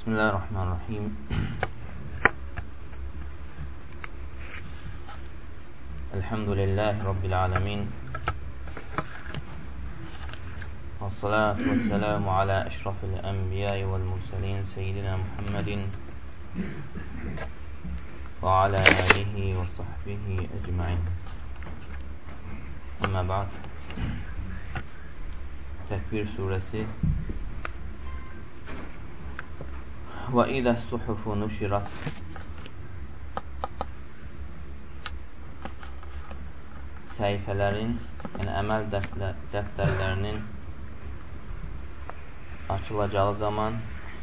Bismillahirrahmanirrahim. Elhamdülillahi Rabbil alemin. Vessalatu vesselamu ala eşrafil enbiyai vel mursalin seyyidina Muhammedin ve ala alihi ve sahbihi ecmain. Amma ba'd. Tekvir suresi. Və idə suhufu nuşirat. Səhifələrin, yəni əməl dəftərlərinin açılacağı zaman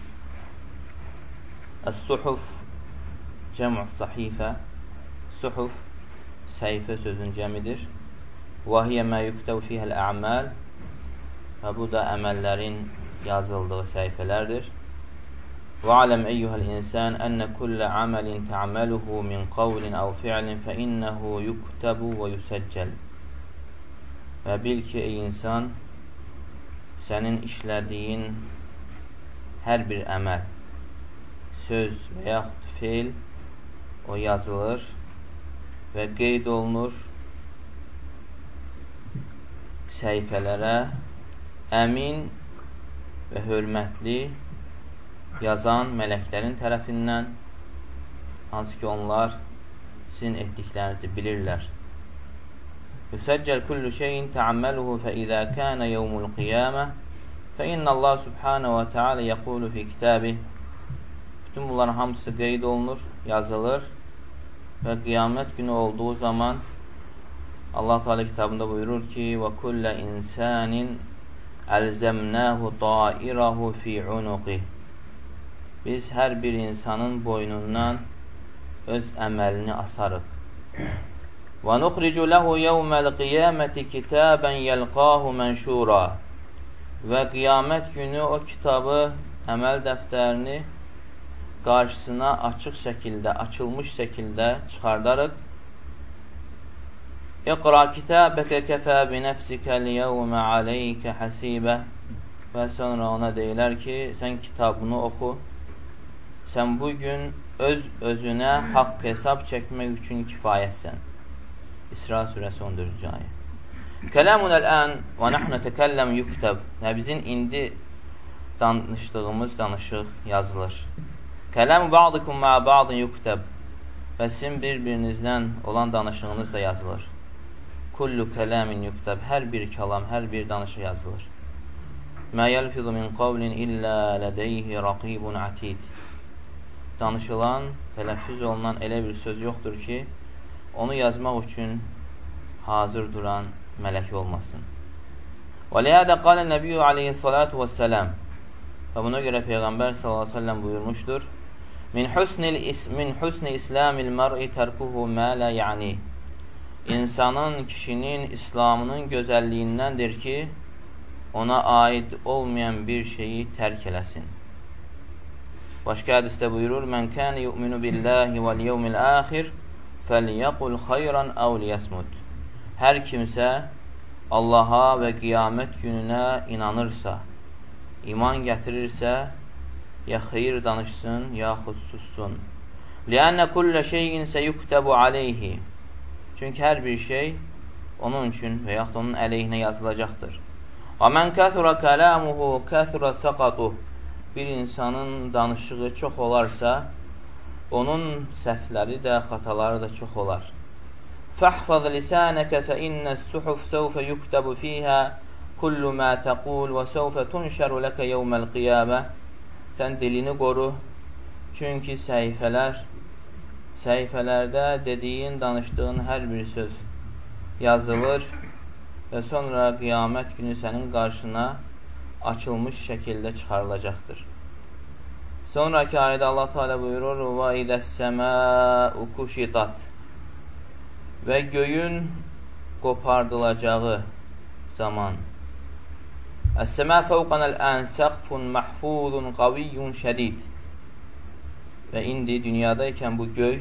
Əs-suhuf cəm'u sahifə. Suhuf səhifə sözün cəmidir. Və hiyə mə yuktəv fihəl ə'məl. Və bu da əməllərin yazıldığı səhifələrdir. وَعَلَمْ أَيُّهَا الْإِنسَانِ أَنَّ كُلَّ عَمَلٍ تَعْمَلُهُ مِنْ قَوْلٍ أَوْ فِعْلٍ فَإِنَّهُ يُكْتَبُ وَيُسَجَّلُ. Və bil ki, ey insan, sənin işlədiyin hər bir əməl, söz və yaxud feil, o yazılır və qeyd olunur səhifələrə əmin və hörmətli yazan mələklərin tərəfindən, hansı ki onlar sizin etdiklərinizi bilirlər. Yüsəccəl kullu şeyin təamməluhu fə izə kənə yevmul qiyamə fə innəllah subhanə və teala yəqulu fi kitabih. Bütün bunların hamısı qeyd olunur, yazılır və qiyamət günü olduğu zaman Allah Teala kitabında buyurur ki və kullə insanin əlzəmnəhu tairahu fi unuqih. Biz hər bir insanın boynundan öz əməlini asarıq. Və nuxricu lehu yevməl qiyaməti kitaben yəlqahu mənşura. Və qiyamət günü o kitabı, əməl dəftərini qarşısına açıq şəkildə, açılmış şəkildə çıxardarıq. İqra kitabəkə kəfə binəfsikəl yevmə aleykə həsibə. Və sonra ona deyilər ki, sən kitabını oxu. Sən bugün öz-özünə haqq hesab çəkmək üçün kifayətsən. İsra surəsi 14-cü ayə. Kələmun əl-ən və nəhnu təkəlləm yuktəb. Və bizim indi danışdığımız danışıq yazılır. Kələmu ba'dikum mə ba'din yuktəb. Və sizin bir-birinizdən olan danışığınız da yazılır. Kullu kələmin yuktəb. Hər bir kəlam, hər bir danışıq yazılır. Mə yəlfizu min qavlin illə lədeyhi raqibun atid. Danışılan, tələffüz olunan elə bir söz yoxdur ki, onu yazmaq üçün hazır duran mələk olmasın. Və liyədə qalə nəbiyyü aleyhissalatu vəssələm. Və buna görə Peyğəmbər sallallahu aleyhi ve sellem buyurmuşdur. Min husni islamil mər'i tərkuhu mə lə ya'ni. İnsanın, kişinin İslamının gözəlliyindəndir ki, ona aid olmayan bir şeyi tərk eləsin. Başqa hədisdə buyurur, Mən kənə yu'minu billahi vəl yevmil əxir fəlyəqul xayran əv liyəsmud. Hər kimsə Allaha və qiyamət gününə inanırsa, iman gətirirsə, ya xeyir danışsın, yaxud sussun. Liənnə kullə şeyin səyuktəbu aleyhi. Çünki hər bir şey onun üçün və yaxud onun əleyhinə yazılacaqdır. Və mən kəthura kələmuhu kəthura səqatuh. Bir insanın danışığı çox olarsa, onun səhvləri də, xataları da çox olar. Fəhfəz lisənəkə fə innəs suhuf səvfə yuktəbu fiyhə kullu mə təqul və səvfə tunşəru ləkə yevməl qiyamə. Sən dilini qoru, çünki səhifələrdə dediyin, danışdığın hər bir söz yazılır və sonra qiyamət günü sənin qarşına açılmış şəkildə çıxarılacaqdır. Sonraki ayədə Allah Teala buyurur: "Və idəs-səmâ'u kuşitat." Və göyün qopardılacağı zaman. "Əs-səmâ fəvqənəl-ən səqfun mahfuzun qaviyyun şədid." Və indi dünyadaykən bu göy,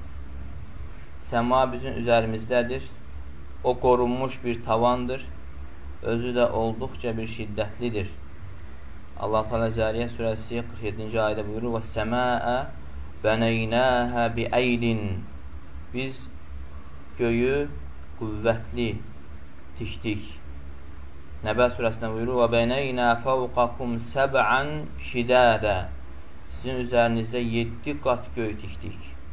səma bizim üzərimizdədir. O qorunmuş bir tavandır. Özü də olduqca bir şiddətlidir. Allah Teala Zariyyət surəsi 47-ci ayədə buyurur: "Və-səmâə bəneynâhə bi-əydin." Biz göyü qüvvətli tikdik. Nəbə surəsində buyurur: "Və-bəneynâ fəvqakum səb'an şidâdə." Sizin üzərinizdə 7 qat göy tikdik.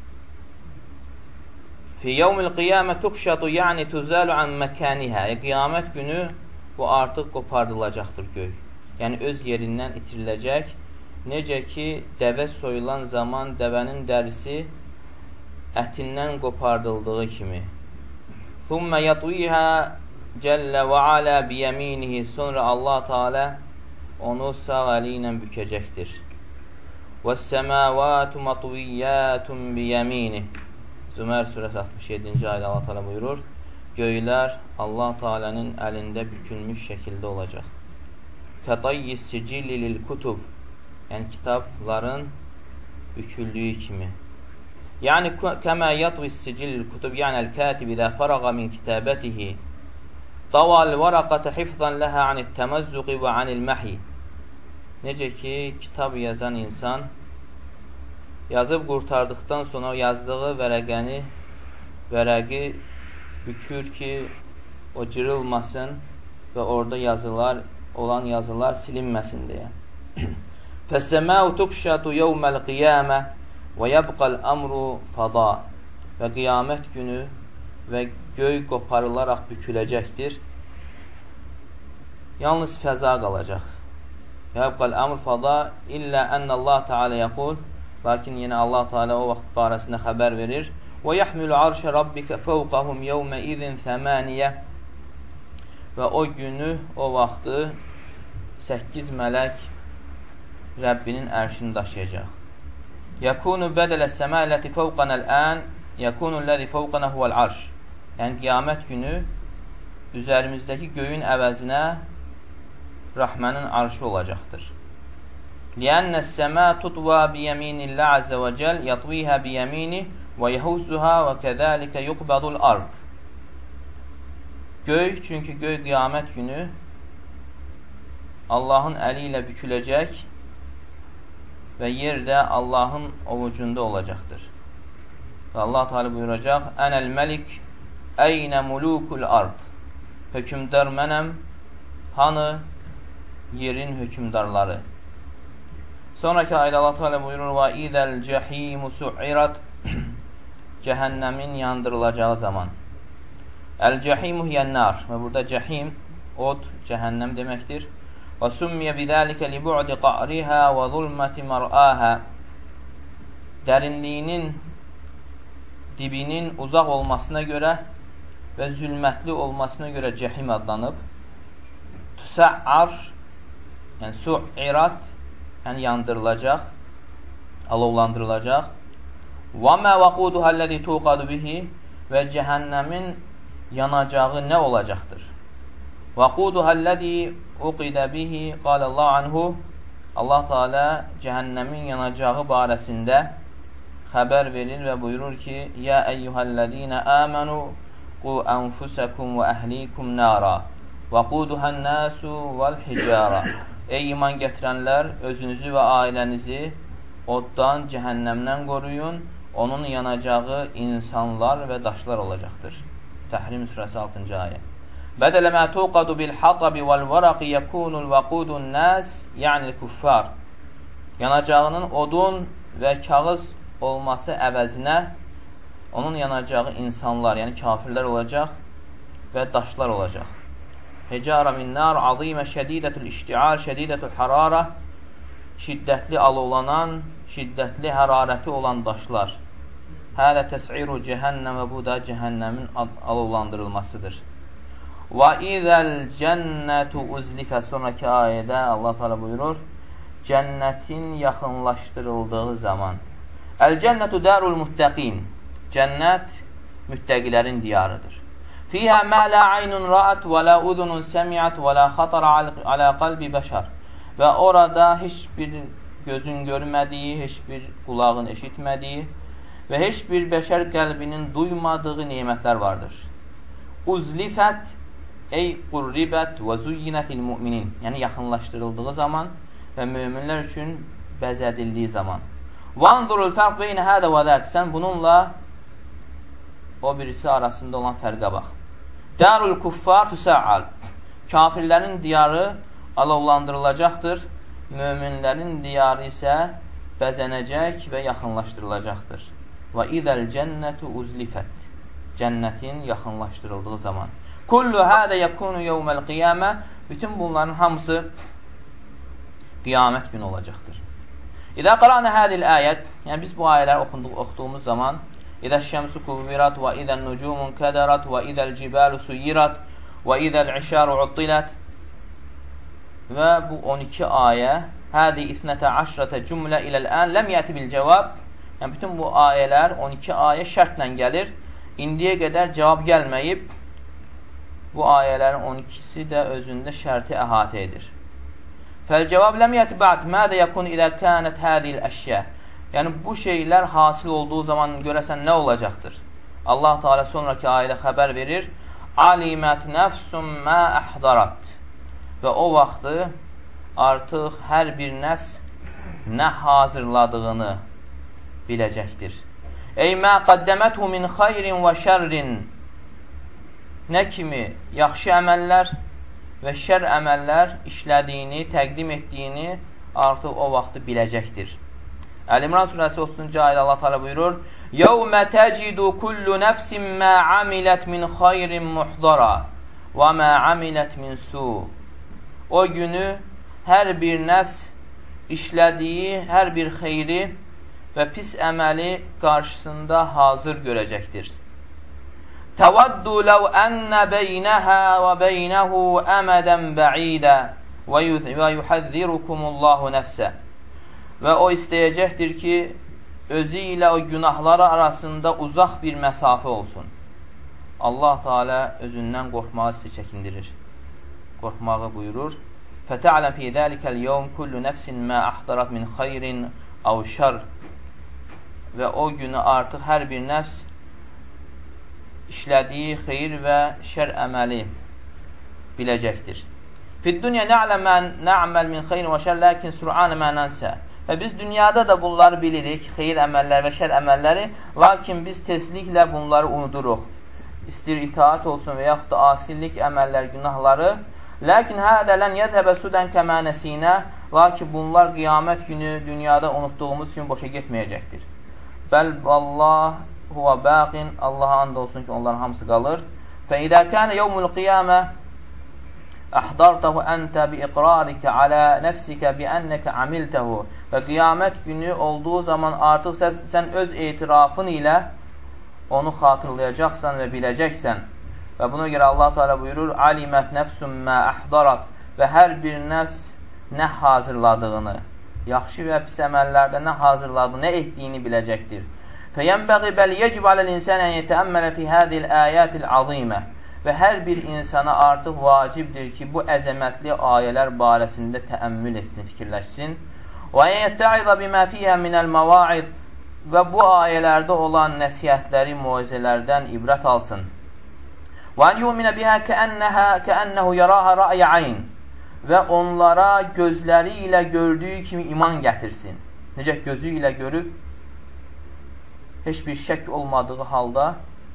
"Fi yevmil qiyamə tuqşatu, yəni tuzalu an məkanihə." Qiyamət günü bu artıq qopardılacaqdır göy. Yəni öz yerindən itiriləcək. Necə ki, dəvə soyulan zaman dəvənin dərisi ətindən qopardıldığı kimi. "Thumma yatwihə cəllə və alə biyəminihi." Sonra Allah Teala onu sağ əli ilə bükəcəkdir. "Vəs-səmavatu matviyyatun biyəminih." Zümər surəsi 67-ci ayədə Allah Teala buyurur: Göylər Allah Teala'nın əlində bükülmüş şəkildə olacaq. "Fətayyiz sicilli lil kutub." Yəni kitabların büküldüyü kimi. Yəni kəmə yatvis sicillil kutub, yəni el-katib izə farağa min kitabətihi daval varaqata hifzan ləhə anit təməzzuqi və anil məhi. Necə ki, kitab yazan insan yazıb qurtardıqdan sonra yazdığı vərəqi bükür ki, o cırılmasın və orada olan yazılar silinməsin deyə. "Fəs-səmâu tuqşatu yevməl qiyamə və yabqal amru fada." Və qiyamət günü və göy qoparılaraq büküləcəkdir. Yalnız fəza qalacaq. Yabqal amru fada illə ennəllah Teala yəqul. Lakin yenə Allah Teala o vaxt barəsində xəbər verir. "Və yahmilu arşə rabbikə fəvqahum yevmə izin səmaniyə." Və o günü, o vaxtı 8 mələk Rəbbinin ərşini daşıyacaq. "Yəkunu bədələ səmələti fəvqənəl-ən, yəkunu ləzi fəvqənə huvəl arş." Yəni qiyamət günü üzərimizdəki göyün əvəzinə Rəhmənin arşı olacaqdır. "Liənnəs-səmə tutva biyəminillah əzzə və cəl, yatvihə biyəmini və yəhuzzuha və kəzəlikə yuqbadul ard." Göy, çünki göy qiyamət günü Allahın əli ilə büküləcək və yer də Allahın ovucunda olacaqdır. Və Allah Teala buyuracaq: "Ənəl məlik, əynə mulukul ard." Hökümdar mənəm, hanı yerin hökümdarları. Sonraki ayda Allah Teala buyurur: "Və izəl cəhimu su'irat." Cəhənnəmin yandırılacağı zaman. "Əl-cəhimu hiyən-nar." Və burada cəhim, od, cəhənnəm deməkdir. "Və summiyə bidəlikə li bu'di qa'rihə və zulməti mər'əhə." Dərinliyinin, dibinin uzaq olmasına görə və zülmətli olmasına görə cəhim adlanıb. "Tusa'ar." Yəni su'irat, yəni yandırılacaq, alovlandırılacaq. "Və mə vəquduhə ləzi tuqadu bihi." Və cəhənnəmin yanacağı nə olacaqdır? "Vəquduhə ləzi uqidə bihi." Qalallahu anhu. Allah Teala cəhənnəmin yanacağı barəsində xəbər verir və buyurur ki: "Ya eyyuhəl-ləzîne əmənu qu ənfusəkum və əhlikum nara vəquduhən-nəsu vəl-hicara." Ey iman gətirənlər, özünüzü və ailənizi oddan, cəhənnəmdən qoruyun. Onun yanacağı insanlar və daşlar olacaqdır. Təhrim surəsi 6-cı ayə. "Bədələ mə tuqadu bil-hatabi vəl-vəraqi yəkunul vəqudun nəs, yəni kuffar." Yanacağının odun və kağız olması əvəzinə onun yanacağı insanlar, yəni kafirlər olacaq və daşlar olacaq. "Hicara min nar azimə şədidətul iştiar, şədidətul harara." Şiddətli alovlanan, şiddətli hərarəti olan daşlar. "Hələ təs'iru cəhənnəmə." Bu da cəhənnəmin alovlandırılmasıdır. "Və izəl cənnətu uzlifə." Sonraki ayədə Allah Teala buyurur: Cənnətin yaxınlaşdırıldığı zaman. "Əl-cənnətu dərul muttəqin." Cənnət müttəqilərin diyarıdır. "Fiyhə mə lə aynun ra'at və lə udunun səmiət və lə xatara alə qalbi bəşər." Və orada heç bir gözün görmədiyi, heç bir qulağın eşitmədiyi və heç bir bəşər qəlbinin duymadığı nemətlər vardır. "Uzlifət ey qurribət və zuyyinətil müminin." Yəni yaxınlaşdırıldığı zaman və möminlər üçün bəzədildiyi zaman. Vanzurul fərq beynə hədə və dək. Sən bununla o birisi arasında olan fərqə bax. Darul kuffar tusa'al. Kafirlərin diyarı alovlandırılacaqdır. Möminlərin diyarı isə bəzənəcək və yaxınlaşdırılacaqdır. Və idəl cənnətu uzlifət. Cənnətin yaxınlaşdırıldığı zaman. Kullu hədə yəkunu yevməl qiyamə. Bütün bunların hamısı qiyamət günü olacaqdır. İdə qara'nə hədil ayət, yəni biz bu ayələri oxuduğumuz zaman İdə şəmsu kuvvirat və idən nucumun kədərat və idəl cibalu suyirat və idəl işaru uttilət və bu 12 ayə hədi isnətə aşrətə cümlə iləl-ən ləm yəti bil cavab. Yəni bütün bu ayələr 12 ayə şərtlə gəlir. İndiyə qədər cavab gəlməyib. Bu ayələrin 12-si də özündə şərti əhatə edir. Fəl-cavab ləm yəti ba'd mədə yəkun idə kənət hədil əşyə. Yəni bu şeylər hasil olduğu zaman görəsən nə olacaqdır? Allah Teala sonraki ayədə xəbər verir. Alimət nəfsum mə əhdarat. Və o vaxtı artıq hər bir nəfs nə hazırladığını biləcəkdir. Ey mə qaddəməthu min xayrin və şərrin. Nə kimi yaxşı əməllər və şər əməllər işlədiyini, təqdim etdiyini artıq o vaxtı biləcəkdir. Əl-İmran surəsi 30-cu ayədə Allah Teala buyurur: "Yevmə tecidu kullu nefsin mə amilət min xayrin muhdara və mə amilət min su." O günü hər bir nəfs işlədiyi hər bir xeyri və pis əməli qarşısında hazır görəcəkdir. Təvaddu ləv ənnə beynəhə və beynəhu əmədən bə'idə və yuhəzzirukumullahu nəfsə. Və o istəyəcəkdir ki, özü ilə o günahları arasında uzaq bir məsafə olsun. Allah Teala özündən qorxmağı sizi çəkindirir. Qorxmağı buyurur. فَتَعْلَمْ فِي ذَٰلِكَ الْيَوْمِ كُلُّ نَفْسٍ مَا أَحْضَرَتْ مِنْ خَيْرٍ أَوْ شَرٍ. Və o günü artıq hər bir nəfs işlədiyi xeyir və şər əməli biləcəkdir. فِالدُّنْيَا نَعْمَلْ مِنْ خَيْرٍ وَشَرٍ لَكِنْ سُرْعَانَ مَا نَنْسَى. Və biz dünyada da bunları bilirik, xeyir əməllər və şər əməlləri, lakin biz tezliklə bunları unuduruq. İstir itaat olsun və yaxud da asillik əməllər, günahları. Lakin hədə lən yədhəbə sudən kəmənəsinə. Lakin bunlar qiyamət günü dünyada unutduğumuz kimi boşa getməyəcəkdir. Bəl vallah huvə bəqin. Allaha and olsun ki, onların hamısı qalır. Fəidə kənə yevmul qiyamə əhdartəhu əntə bi iqrarikə alə nəfsikə bi ənnəkə amiltəhu. Və qiyamət günü olduğu zaman artıq sən öz etirafın ilə onu xatırlayacaqsan və biləcəksən. Və buna görə Allah Teala buyurur: "Alimət nəfsum mə əhdarat." Və hər bir nəfs nə hazırladığını, yaxşı və pis əməllərdə nə hazırladığını, nə etdiyini biləcəkdir. Fəyənbəği bəl yecib aləl insan ən yetəəmmələ fi hədil əyətil azimə. Və hər bir insana artıq vacibdir ki, bu əzəmətli ayələr barəsində təəmmül etsin, fikirləşsin. Və ən yəttə'idə bimə fiyhə minəl məvaid. Və bu ayələrdə olan nəsihətləri, muizələrdən ibrət alsın. وَاَنْ يُؤْمِنَ بِهَا كَأَنَّهُ يَرَاهَا رَأْيَ عَيْنٍ. Və onlara gözləri ilə gördüyü kimi iman gətirsin. Necə gözü ilə görüb, heç bir şək olmadığı halda,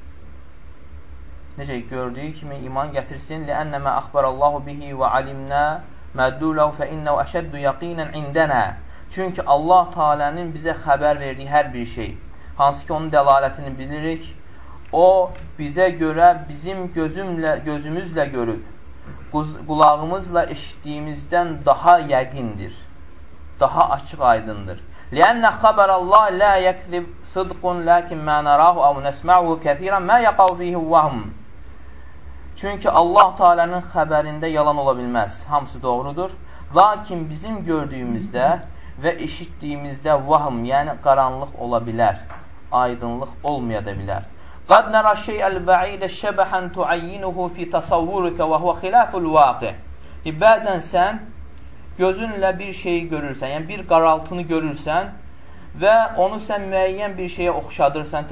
necə gördüyü kimi iman gətirsin. لِأَنَّ مَا أَخْبَرَ اللّٰهُ بِهِ وَعَلِمْنَا مَدُّلَهُ فَإِنَّهُ أَشَدُّ يَقِينًا عِنْدَنَا. Çünki Allah Teala'nın bizə xəbər verdiyi hər bir şey, hansı ki onun dəlalətini bilirik, o bizə görə bizim gözümüzlə görüb, qulağımızla eşitdiyimizdən daha yəqindir, daha açıq aydındır. لِأَنَّ خَبَرَ اللّٰهِ لَا يَكْذِبْ صِدْقٌ لَكِنْ مَا نَرَاهُ أَوْ نَسْمَعُهُ كَثِيرًا مَا يَقَوْ فِيهِ وَهْمٌ. Çünki Allah Teala'nın xəbərində yalan ola bilməz, hamısı doğrudur. Lakin bizim gördüyümüzdə və eşitdiyimizdə vahm, yəni qaranlıq ola bilər, aydınlıq olmaya da bilər. قَدْ نَرَى الشَّيْءَ الْبَعِيدَ شَبَحًا تُعَيِّنُهُ فِي تَصَوُّرِكَ وَهُوَ خِلَافُ الْوَاقِعِ. Bəzən sən gözünlə bir şeyi görürsən, yəni bir qaraltını görürsən və onu sən müəyyən bir şeyə oxşadırsan,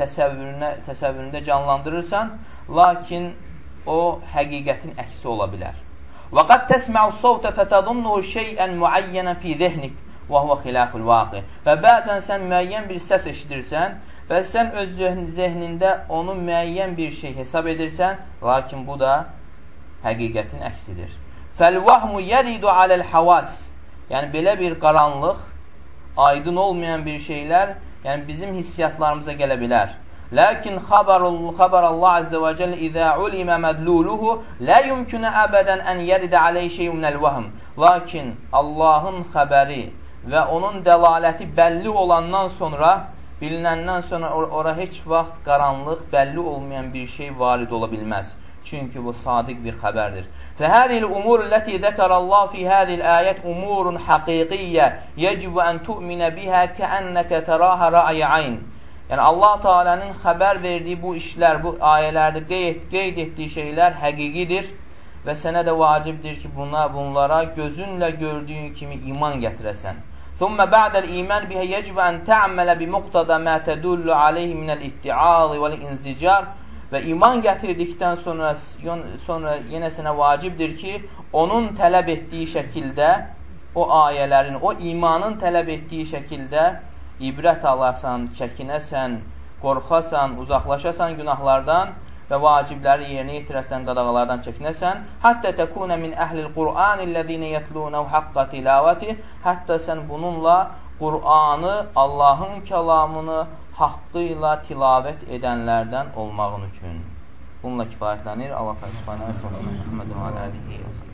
təsəvvüründə canlandırırsan, lakin o həqiqətin əksi ola bilər. Və qad təsmə'u s-savtə fətəzunnuhu şey'ən muayyənən fi zihnik və huvə xilaful vaqi. Və bəzən sən müəyyən bir səs eşidirsən və sən öz zehnində onu müəyyən bir şey hesab edirsən, lakin bu da həqiqətin əksidir. Fəl-vahmu yəridu aləl-havas. Yəni, belə bir qaranlıq, aydın olmayan bir şeylər, yəni bizim hissiyatlarımıza gələ bilər. Lakin xabarallah azze və cəl izə ulimə mədluluhu lə yumkünə əbədən ən yəridə aleyh şeyunəl vahm. Lakin Allahın xəbəri və onun dəlaləti bəlli olandan sonra, bilinəndən sonra ora heç vaxt qaranlıq, bəlli olmayan bir şey varid ola bilməz. Çünki bu sadiq bir xəbərdir. Fəhədil umur ləti zəkərəllah fi hədil ayət umurun haqiqiyyə yəcibə ən tu'minə bihə kəənnəkə tərahə rə'yə ayn. Yəni, Allah Teala'nın xəbər verdiyi bu işlər, bu ayələrdə qeyd etdiyi şeylər həqiqidir və sənə də vacibdir ki, bunlara gözünlə gördüyün kimi iman gətirəsən. ثُمَّ بَعْدَ الْإِيمَانِ بِهَا يَجِبَ أَنْ تَعْمَلَ بِمُقْتَضَى مَا تَدُلُّ عَلَيْهِ مِنَ الْإِتِّعَاظِ وَالْإِنْزِجَارِ. Və iman gətirdikdən sonra yenə sənə vacibdir ki, onun tələb etdiyi şəkildə, o ayələrin, o imanın tələb etdiyi şəkildə ibrət alasan, çəkinəsən, qorxasan, uzaqlaşasan günahlardan və vacibləri yerinə yetirəsən, qadağalardan çəkinəsən. Həttə təkunə min əhlil Qur'anillədinə yetlunəv haqqa tilavəti. Hətta sən bununla Qur'anı, Allahın kəlamını haqqıyla tilavət edənlərdən olmağın üçün. Bununla kifayətlənir. Allah təala Muhammed və aləlihi və